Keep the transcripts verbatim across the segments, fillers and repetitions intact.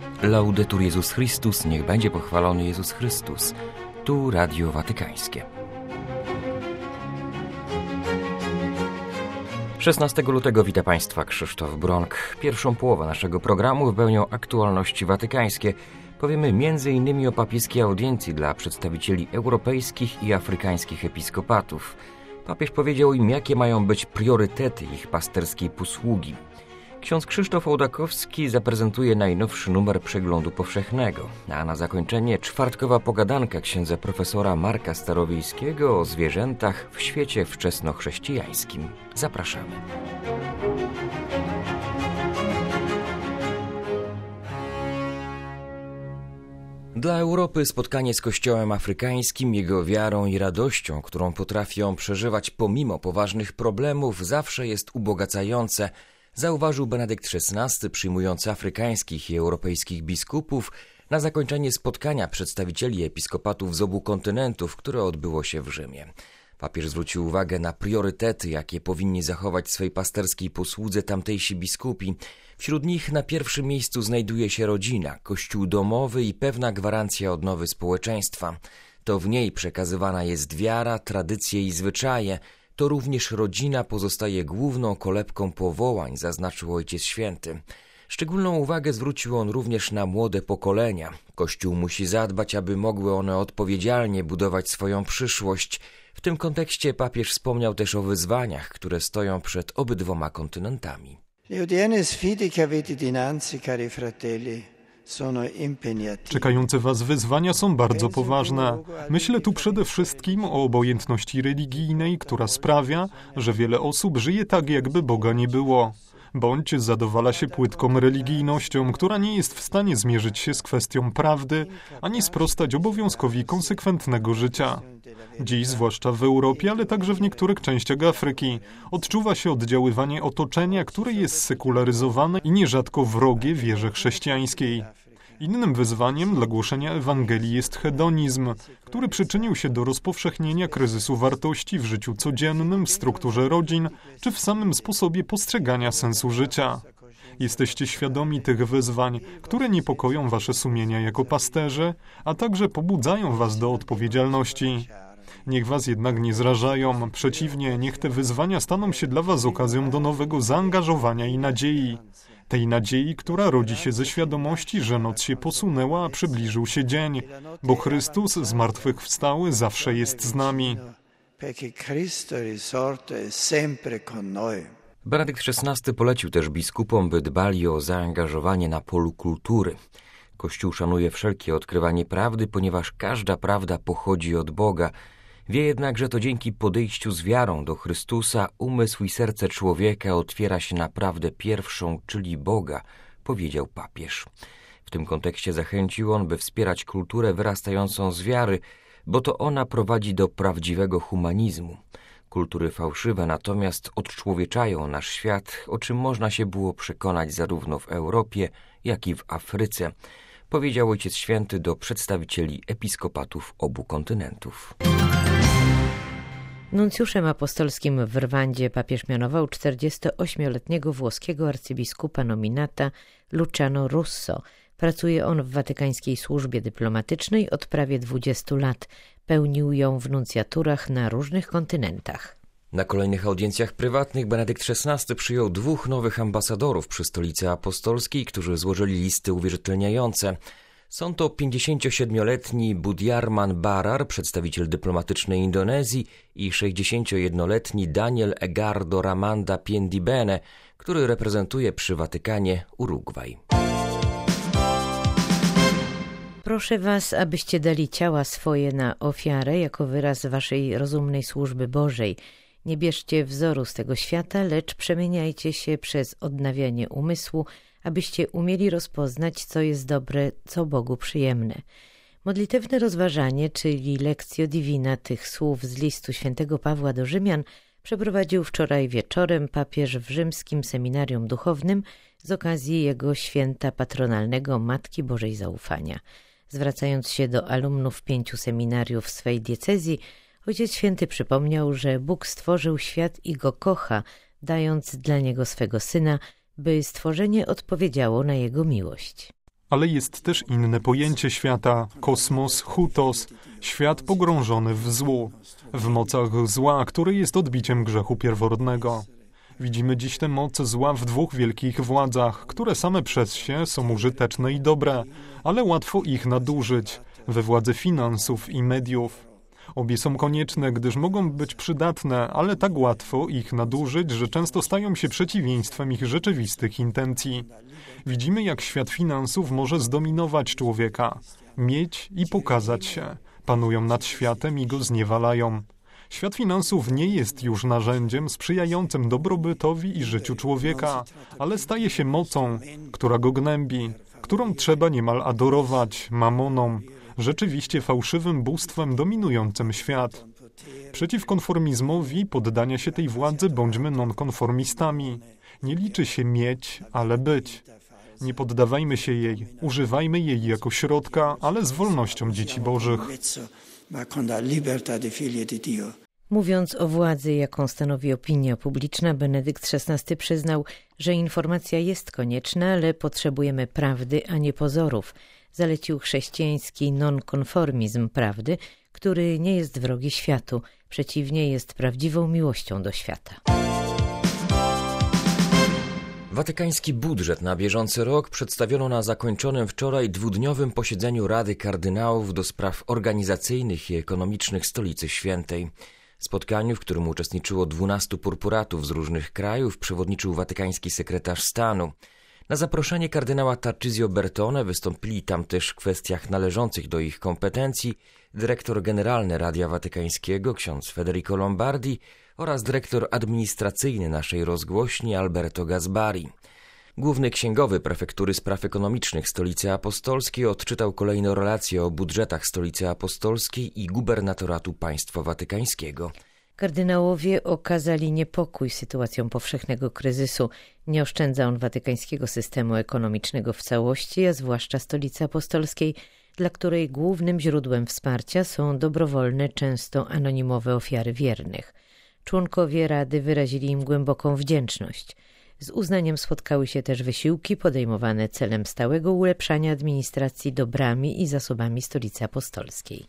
Laudetur Jezus Chrystus, niech będzie pochwalony Jezus Chrystus. Tu Radio Watykańskie. szesnastego lutego wita Państwa Krzysztof Bronk. Pierwszą połowę naszego programu wypełnią aktualności watykańskie. Powiemy między innymi o papieskiej audiencji dla przedstawicieli europejskich i afrykańskich episkopatów. Papież powiedział im, jakie mają być priorytety ich pasterskiej posługi. Ksiądz Krzysztof Ołdakowski zaprezentuje najnowszy numer Przeglądu Powszechnego, a na zakończenie czwartkowa pogadanka księdza profesora Marka Starowiejskiego o zwierzętach w świecie wczesnochrześcijańskim. Zapraszamy. Dla Europy spotkanie z Kościołem afrykańskim, jego wiarą i radością, którą potrafią przeżywać pomimo poważnych problemów, zawsze jest ubogacające, zauważył Benedykt szesnasty, przyjmujący afrykańskich i europejskich biskupów na zakończenie spotkania przedstawicieli episkopatów z obu kontynentów, które odbyło się w Rzymie. Papież zwrócił uwagę na priorytety, jakie powinni zachować w swej pasterskiej posłudze tamtejsi biskupi. Wśród nich na pierwszym miejscu znajduje się rodzina, kościół domowy i pewna gwarancja odnowy społeczeństwa. To w niej przekazywana jest wiara, tradycje i zwyczaje. To również rodzina pozostaje główną kolebką powołań, zaznaczył Ojciec Święty. Szczególną uwagę zwrócił on również na młode pokolenia. Kościół musi zadbać, aby mogły one odpowiedzialnie budować swoją przyszłość. W tym kontekście papież wspomniał też o wyzwaniach, które stoją przed obydwoma kontynentami. Czekające was wyzwania są bardzo poważne. Myślę tu przede wszystkim o obojętności religijnej, która sprawia, że wiele osób żyje tak, jakby Boga nie było. Bądź zadowala się płytką religijnością, która nie jest w stanie zmierzyć się z kwestią prawdy, ani sprostać obowiązkowi konsekwentnego życia. Dziś, zwłaszcza w Europie, ale także w niektórych częściach Afryki, odczuwa się oddziaływanie otoczenia, które jest sekularyzowane i nierzadko wrogie wierze chrześcijańskiej. Innym wyzwaniem dla głoszenia Ewangelii jest hedonizm, który przyczynił się do rozpowszechnienia kryzysu wartości w życiu codziennym, w strukturze rodzin, czy w samym sposobie postrzegania sensu życia. Jesteście świadomi tych wyzwań, które niepokoją wasze sumienia jako pasterze, a także pobudzają was do odpowiedzialności. Niech was jednak nie zrażają, przeciwnie, niech te wyzwania staną się dla was okazją do nowego zaangażowania i nadziei. Tej nadziei, która rodzi się ze świadomości, że noc się posunęła, a przybliżył się dzień, bo Chrystus zmartwychwstały zawsze jest z nami. Benedykt szesnasty polecił też biskupom, by dbali o zaangażowanie na polu kultury. Kościół szanuje wszelkie odkrywanie prawdy, ponieważ każda prawda pochodzi od Boga. Wie jednak, że to dzięki podejściu z wiarą do Chrystusa umysł i serce człowieka otwiera się na prawdę pierwszą, czyli Boga, powiedział papież. W tym kontekście zachęcił on, by wspierać kulturę wyrastającą z wiary, bo to ona prowadzi do prawdziwego humanizmu. Kultury fałszywe natomiast odczłowieczają nasz świat, o czym można się było przekonać zarówno w Europie, jak i w Afryce, powiedział Ojciec Święty do przedstawicieli episkopatów obu kontynentów. Nuncjuszem apostolskim w Rwandzie papież mianował czterdziestoośmioletniego włoskiego arcybiskupa nominata Luciano Russo. Pracuje on w watykańskiej służbie dyplomatycznej od prawie dwudziestu lat. Pełnił ją w nuncjaturach na różnych kontynentach. Na kolejnych audiencjach prywatnych Benedykt szesnasty przyjął dwóch nowych ambasadorów przy Stolicy Apostolskiej, którzy złożyli listy uwierzytelniające. Są to pięćdziesięciosiedmioletni Budiarman Barar, przedstawiciel dyplomatycznej Indonezji, i sześćdziesięciojednoletni Daniel Egardo Ramanda Piendibene, który reprezentuje przy Watykanie Urugwaj. Proszę was, abyście dali ciała swoje na ofiarę jako wyraz waszej rozumnej służby Bożej. Nie bierzcie wzoru z tego świata, lecz przemieniajcie się przez odnawianie umysłu, abyście umieli rozpoznać, co jest dobre, co Bogu przyjemne. Modlitewne rozważanie, czyli Lectio Divina tych słów z listu świętego Pawła do Rzymian, przeprowadził wczoraj wieczorem papież w rzymskim seminarium duchownym z okazji jego święta patronalnego Matki Bożej Zaufania. Zwracając się do alumnów pięciu seminariów swej diecezji, Ojciec Święty przypomniał, że Bóg stworzył świat i go kocha, dając dla niego swego Syna, by stworzenie odpowiedziało na jego miłość. Ale jest też inne pojęcie świata, kosmos, hutos, świat pogrążony w złu, w mocach zła, który jest odbiciem grzechu pierworodnego. Widzimy dziś tę moc zła w dwóch wielkich władzach, które same przez się są użyteczne i dobre, ale łatwo ich nadużyć, we władzy finansów i mediów. Obie są konieczne, gdyż mogą być przydatne, ale tak łatwo ich nadużyć, że często stają się przeciwieństwem ich rzeczywistych intencji. Widzimy, jak świat finansów może zdominować człowieka, mieć i pokazać się. Panują nad światem i go zniewalają. Świat finansów nie jest już narzędziem sprzyjającym dobrobytowi i życiu człowieka, ale staje się mocą, która go gnębi, którą trzeba niemal adorować, mamoną, rzeczywiście fałszywym bóstwem dominującym świat. Przeciw konformizmowi poddania się tej władzy bądźmy nonkonformistami. Nie liczy się mieć, ale być. Nie poddawajmy się jej, używajmy jej jako środka, ale z wolnością dzieci bożych. Mówiąc o władzy, jaką stanowi opinia publiczna, Benedykt szesnasty przyznał, że informacja jest konieczna, ale potrzebujemy prawdy, a nie pozorów. Zalecił chrześcijański nonkonformizm prawdy, który nie jest wrogi światu, przeciwnie, jest prawdziwą miłością do świata. Watykański budżet na bieżący rok przedstawiono na zakończonym wczoraj dwudniowym posiedzeniu Rady Kardynałów do spraw organizacyjnych i ekonomicznych Stolicy Świętej. Spotkaniu, w którym uczestniczyło dwunastu purpuratów z różnych krajów, przewodniczył watykański sekretarz stanu. Na zaproszenie kardynała Tarcisio Bertone wystąpili tam też w kwestiach należących do ich kompetencji dyrektor generalny Radia Watykańskiego ksiądz Federico Lombardi oraz dyrektor administracyjny naszej rozgłośni Alberto Gasbari. Główny księgowy prefektury spraw ekonomicznych Stolicy Apostolskiej odczytał kolejno relacje o budżetach Stolicy Apostolskiej i gubernatoratu państwa watykańskiego. Kardynałowie okazali niepokój sytuacją powszechnego kryzysu. Nie oszczędza on watykańskiego systemu ekonomicznego w całości, a zwłaszcza Stolicy Apostolskiej, dla której głównym źródłem wsparcia są dobrowolne, często anonimowe ofiary wiernych. Członkowie Rady wyrazili im głęboką wdzięczność. Z uznaniem spotkały się też wysiłki podejmowane celem stałego ulepszania administracji dobrami i zasobami Stolicy Apostolskiej.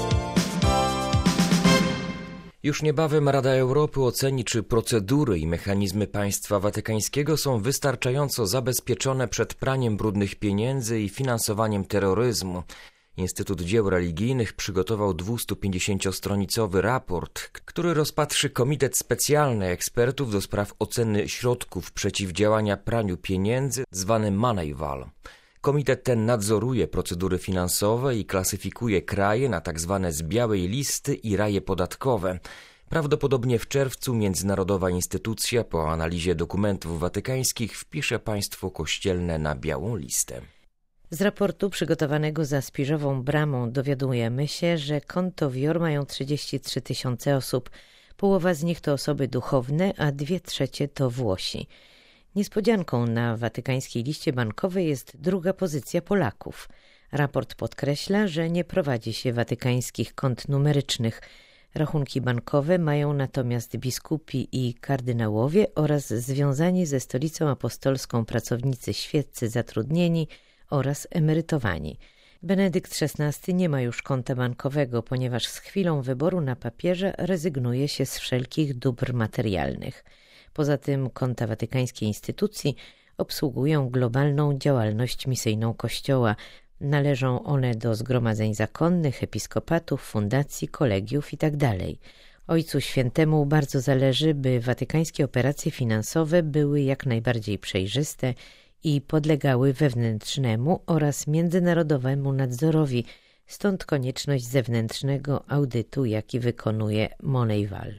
Już niebawem Rada Europy oceni, czy procedury i mechanizmy państwa watykańskiego są wystarczająco zabezpieczone przed praniem brudnych pieniędzy i finansowaniem terroryzmu. Instytut Dzieł Religijnych przygotował dwustupięćdziesięciostronicowy raport, który rozpatrzy Komitet Specjalny Ekspertów do spraw oceny środków przeciwdziałania praniu pieniędzy, zwany Moneyval. Komitet ten nadzoruje procedury finansowe i klasyfikuje kraje na tzw. z białej listy i raje podatkowe. Prawdopodobnie w czerwcu międzynarodowa instytucja po analizie dokumentów watykańskich wpisze państwo kościelne na białą listę. Z raportu przygotowanego za Spiżową Bramą dowiadujemy się, że konto W I O R mają trzydzieści trzy tysiące osób. Połowa z nich to osoby duchowne, a dwie trzecie to Włosi. Niespodzianką na watykańskiej liście bankowej jest druga pozycja Polaków. Raport podkreśla, że nie prowadzi się watykańskich kont numerycznych. Rachunki bankowe mają natomiast biskupi i kardynałowie oraz związani ze Stolicą Apostolską pracownicy świeccy zatrudnieni oraz emerytowani. Benedykt szesnasty nie ma już konta bankowego, ponieważ z chwilą wyboru na papierze rezygnuje się z wszelkich dóbr materialnych. Poza tym konta watykańskiej instytucji obsługują globalną działalność misyjną Kościoła. Należą one do zgromadzeń zakonnych, episkopatów, fundacji, kolegiów itd. Ojcu Świętemu bardzo zależy, by watykańskie operacje finansowe były jak najbardziej przejrzyste i podlegały wewnętrznemu oraz międzynarodowemu nadzorowi, stąd konieczność zewnętrznego audytu, jaki wykonuje Moneyval.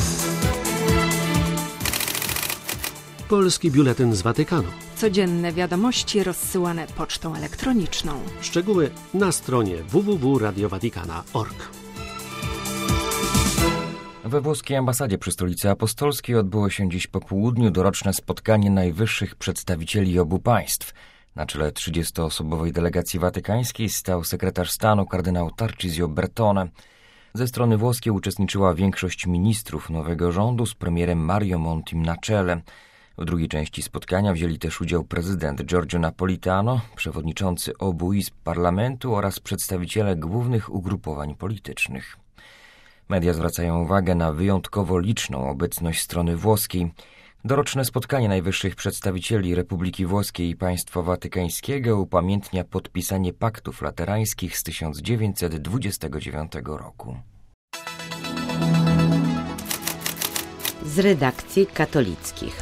Polski biuletyn z Watykanu. Codzienne wiadomości rozsyłane pocztą elektroniczną. Szczegóły na stronie w w w kropka radio watikana kropka org. We włoskiej ambasadzie przy Stolicy Apostolskiej odbyło się dziś po południu doroczne spotkanie najwyższych przedstawicieli obu państw. Na czele trzydziestoosobowej delegacji watykańskiej stał sekretarz stanu kardynał Tarcisio Bertone. Ze strony włoskiej uczestniczyła większość ministrów nowego rządu z premierem Mario Montim na czele. W drugiej części spotkania wzięli też udział prezydent Giorgio Napolitano, przewodniczący obu izb parlamentu oraz przedstawiciele głównych ugrupowań politycznych. Media zwracają uwagę na wyjątkowo liczną obecność strony włoskiej. Doroczne spotkanie najwyższych przedstawicieli Republiki Włoskiej i Państwa Watykańskiego upamiętnia podpisanie paktów laterańskich z tysiąc dziewięćset dwudziestego dziewiątego roku. Z redakcji katolickich.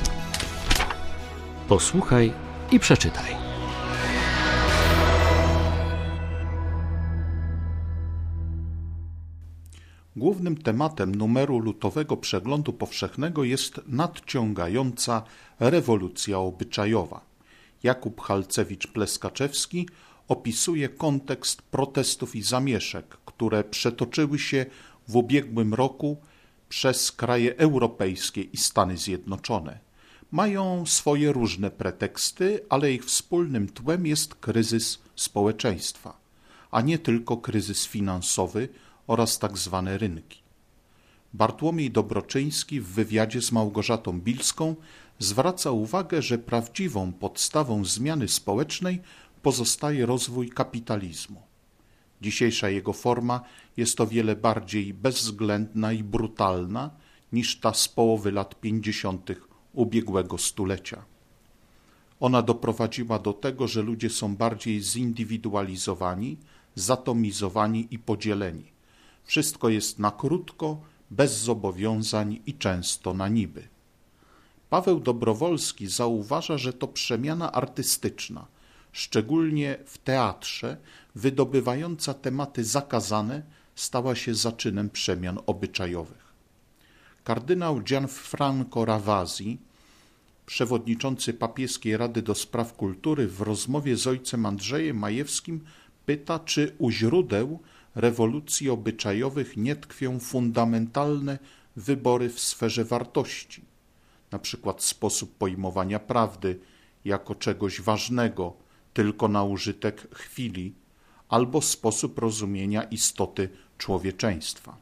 Posłuchaj i przeczytaj. Głównym tematem numeru lutowego przeglądu powszechnego jest nadciągająca rewolucja obyczajowa. Jakub Halcewicz-Pleskaczewski opisuje kontekst protestów i zamieszek, które przetoczyły się w ubiegłym roku przez kraje europejskie i Stany Zjednoczone. Mają swoje różne preteksty, ale ich wspólnym tłem jest kryzys społeczeństwa, a nie tylko kryzys finansowy oraz tak zwane rynki. Bartłomiej Dobroczyński w wywiadzie z Małgorzatą Bilską zwraca uwagę, że prawdziwą podstawą zmiany społecznej pozostaje rozwój kapitalizmu. Dzisiejsza jego forma jest o wiele bardziej bezwzględna i brutalna niż ta z połowy lat pięćdziesiątych ubiegłego stulecia. Ona doprowadziła do tego, że ludzie są bardziej zindywidualizowani, zatomizowani i podzieleni. Wszystko jest na krótko, bez zobowiązań i często na niby. Paweł Dobrowolski zauważa, że to przemiana artystyczna, szczególnie w teatrze, wydobywająca tematy zakazane, stała się zaczynem przemian obyczajowych. Kardynał Gianfranco Ravasi, przewodniczący Papieskiej Rady do Spraw Kultury, w rozmowie z ojcem Andrzejem Majewskim pyta, czy u źródeł rewolucji obyczajowych nie tkwią fundamentalne wybory w sferze wartości, na przykład sposób pojmowania prawdy jako czegoś ważnego tylko na użytek chwili, albo sposób rozumienia istoty człowieczeństwa.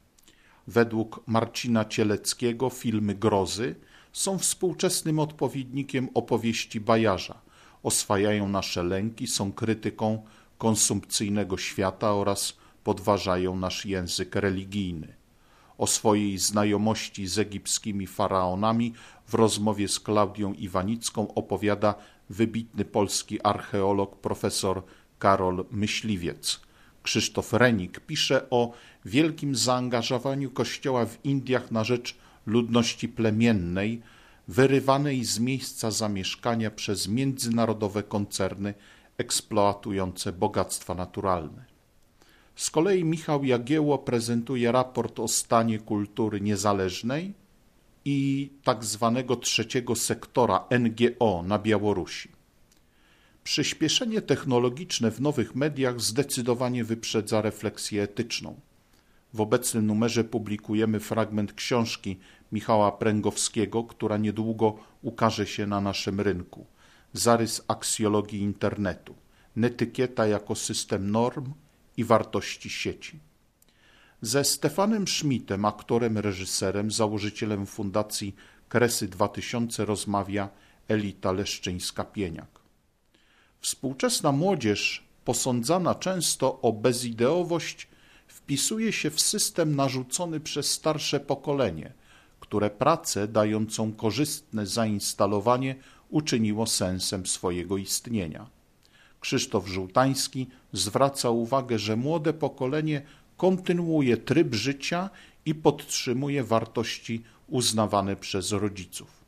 Według Marcina Cieleckiego filmy grozy są współczesnym odpowiednikiem opowieści Bajarza, oswajają nasze lęki, są krytyką konsumpcyjnego świata oraz podważają nasz język religijny. O swojej znajomości z egipskimi faraonami w rozmowie z Klaudią Iwanicką opowiada wybitny polski archeolog profesor Karol Myśliwiec. Krzysztof Renik pisze o wielkim zaangażowaniu Kościoła w Indiach na rzecz ludności plemiennej, wyrywanej z miejsca zamieszkania przez międzynarodowe koncerny eksploatujące bogactwa naturalne. Z kolei Michał Jagiełło prezentuje raport o stanie kultury niezależnej i tak zwanego trzeciego sektora N G O na Białorusi. Przyspieszenie technologiczne w nowych mediach zdecydowanie wyprzedza refleksję etyczną. W obecnym numerze publikujemy fragment książki Michała Pręgowskiego, która niedługo ukaże się na naszym rynku. Zarys aksjologii internetu. Netykieta jako system norm i wartości sieci. Ze Stefanem Schmidtem, aktorem, reżyserem, założycielem Fundacji Kresy dwa tysiące rozmawia Elita Leszczyńska-Pieniak. Współczesna młodzież, posądzana często o bezideowość, wpisuje się w system narzucony przez starsze pokolenie, które pracę dającą korzystne zainstalowanie uczyniło sensem swojego istnienia. Krzysztof Żółtański zwraca uwagę, że młode pokolenie kontynuuje tryb życia i podtrzymuje wartości uznawane przez rodziców.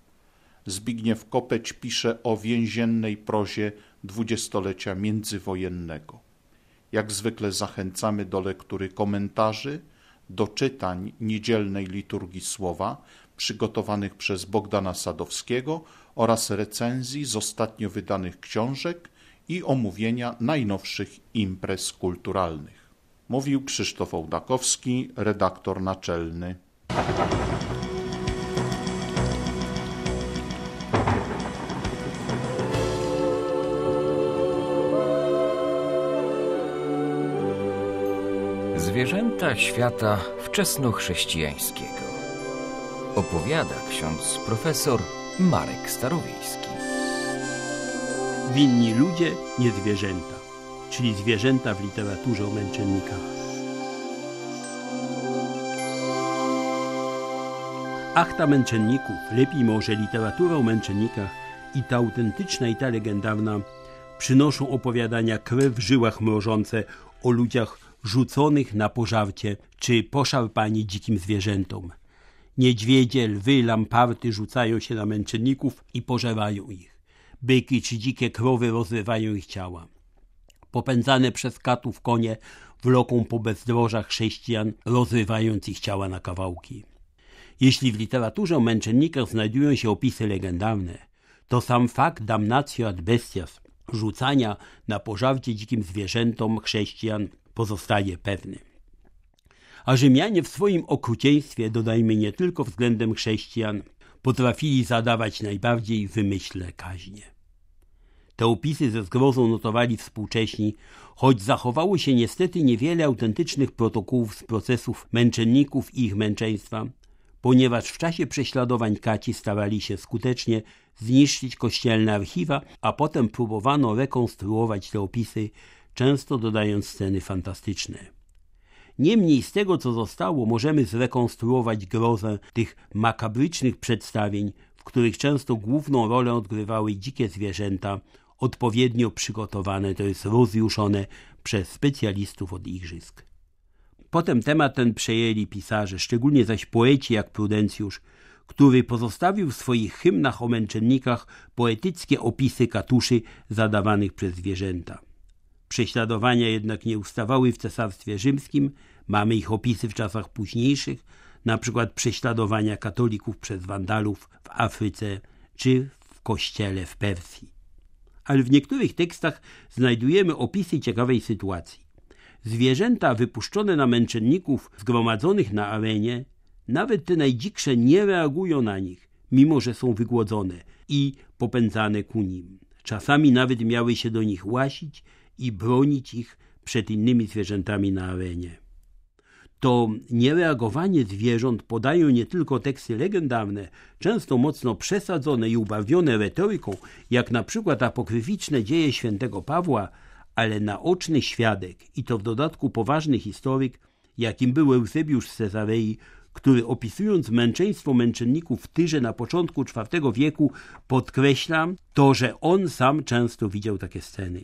Zbigniew Kopeć pisze o więziennej prozie dwudziestolecia międzywojennego. Jak zwykle zachęcamy do lektury komentarzy, do czytań niedzielnej liturgii słowa przygotowanych przez Bogdana Sadowskiego oraz recenzji z ostatnio wydanych książek i omówienia najnowszych imprez kulturalnych. Mówił Krzysztof Ołdakowski, redaktor naczelny. Zwierzęta świata wczesnochrześcijańskiego. opowiada ksiądz profesor Marek Starowiejski. Winni ludzie, nie zwierzęta, czyli zwierzęta w literaturze o męczennikach. Achta męczenników, lepiej może literatura o męczennikach i ta autentyczna i ta legendarna przynoszą opowiadania krew w żyłach mrożące o ludziach rzuconych na pożarcie czy poszarpani dzikim zwierzętom. Niedźwiedzie, lwy, lamparty rzucają się na męczenników i pożerają ich. Byki czy dzikie krowy rozrywają ich ciała. Popędzane przez katów konie wloką po bezdrożach chrześcijan, rozrywając ich ciała na kawałki. Jeśli w literaturze o męczennikach znajdują się opisy legendarne, to sam fakt damnatio ad bestias, rzucania na pożarcie dzikim zwierzętom chrześcijan, pozostaje pewny. A Rzymianie w swoim okrucieństwie, dodajmy nie tylko względem chrześcijan, potrafili zadawać najbardziej wymyślne kaźnie. Te opisy ze zgrozą notowali współcześni, choć zachowało się niestety niewiele autentycznych protokołów z procesów męczenników i ich męczeństwa, ponieważ w czasie prześladowań kaci starali się skutecznie zniszczyć kościelne archiwa, a potem próbowano rekonstruować te opisy, często dodając sceny fantastyczne. Niemniej z tego, co zostało, możemy zrekonstruować grozę tych makabrycznych przedstawień, w których często główną rolę odgrywały dzikie zwierzęta, odpowiednio przygotowane, to jest rozjuszone przez specjalistów od igrzysk. Potem temat ten przejęli pisarze, szczególnie zaś poeci jak Prudencjusz, który pozostawił w swoich hymnach o męczennikach poetyckie opisy katuszy zadawanych przez zwierzęta. Prześladowania jednak nie ustawały w Cesarstwie Rzymskim, mamy ich opisy w czasach późniejszych, na przykład prześladowania katolików przez Wandalów w Afryce czy w kościele w Persji. Ale w niektórych tekstach znajdujemy opisy ciekawej sytuacji. Zwierzęta wypuszczone na męczenników zgromadzonych na arenie, nawet te najdziksze nie reagują na nich, mimo że są wygłodzone i popędzane ku nim. Czasami nawet miały się do nich łasić i bronić ich przed innymi zwierzętami na arenie. To niereagowanie zwierząt podają nie tylko teksty legendarne, często mocno przesadzone i ubarwione retoryką, jak na przykład apokryficzne dzieje świętego Pawła, ale naoczny świadek i to w dodatku poważny historyk, jakim był Eusebiusz z Cezarei, który opisując męczeństwo męczenników w Tyrze na początku czwartego wieku podkreśla to, że on sam często widział takie sceny.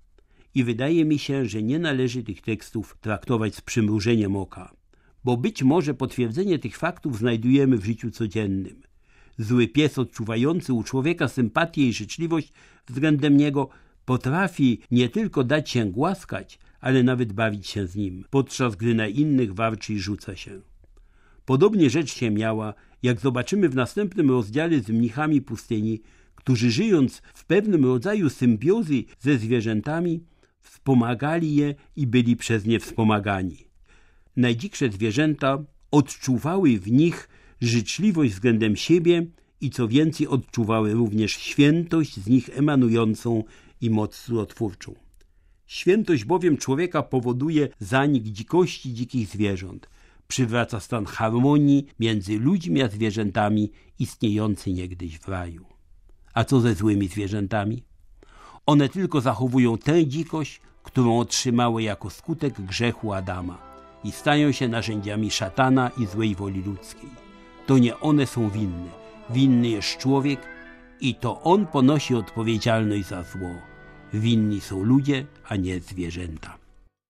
I wydaje mi się, że nie należy tych tekstów traktować z przymrużeniem oka, bo być może potwierdzenie tych faktów znajdujemy w życiu codziennym. Zły pies odczuwający u człowieka sympatię i życzliwość względem niego potrafi nie tylko dać się głaskać, ale nawet bawić się z nim, podczas gdy na innych warczy i rzuca się. Podobnie rzecz się miała, jak zobaczymy w następnym rozdziale z mnichami pustyni, którzy żyjąc w pewnym rodzaju symbiozy ze zwierzętami, wspomagali je i byli przez nie wspomagani. Najdziksze zwierzęta odczuwały w nich życzliwość względem siebie i co więcej odczuwały również świętość z nich emanującą i moc cudotwórczą. Świętość bowiem człowieka powoduje zanik dzikości dzikich zwierząt, przywraca stan harmonii między ludźmi a zwierzętami istniejący niegdyś w raju. A co ze złymi zwierzętami? One tylko zachowują tę dzikość, którą otrzymały jako skutek grzechu Adama i stają się narzędziami szatana i złej woli ludzkiej. To nie one są winne. Winny jest człowiek i to on ponosi odpowiedzialność za zło. Winni są ludzie, a nie zwierzęta.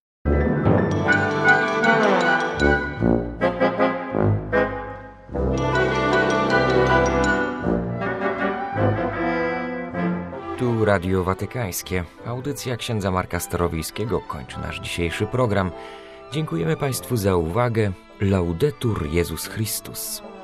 Tu Radio Watykańskie. Audycja księdza Marka Starowiejskiego kończy nasz dzisiejszy program. Dziękujemy Państwu za uwagę. Laudetur Jezus Chrystus.